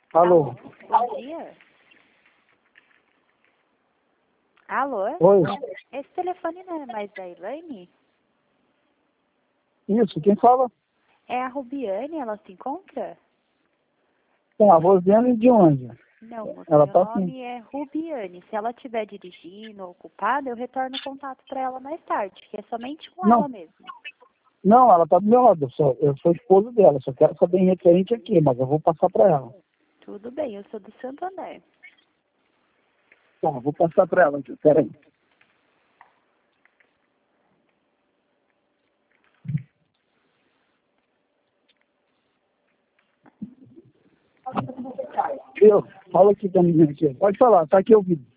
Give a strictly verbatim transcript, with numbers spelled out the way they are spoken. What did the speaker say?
Alô? Bom dia. Alô? Oi? Esse telefone não é mais da Elaine? Isso, quem fala? É a Rubiane, ela se encontra? Tá, a Rosiane de onde? Não, moça, Ela meu tá sim. nome é Rubiane. Se ela estiver dirigindo ou ocupada, eu retorno o contato para ela mais tarde, que é somente com Não, ela mesmo. não, ela tá do meu lado, eu sou, eu sou esposo dela, só quero saber em referente aqui, mas eu vou passar pra ela. Tudo bem, eu sou do Santo André. Tá, vou passar pra ela aqui, peraí. Eu, fala aqui pra mim aqui. Pode falar, tá aqui ouvindo.